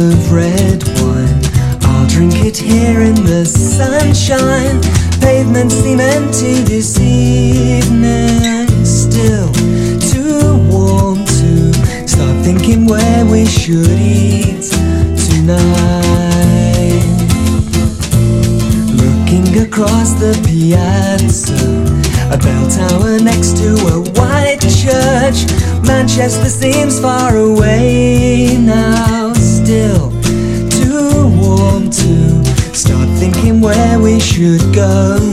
of red wine. I'll drink it here in the sunshine. Pavements seem empty this evening, still too warm to start thinking where we should eat tonight. Looking across the piazza, a bell tower next to a white church. Manchester seems far away now, still too warm to start thinking where we should go.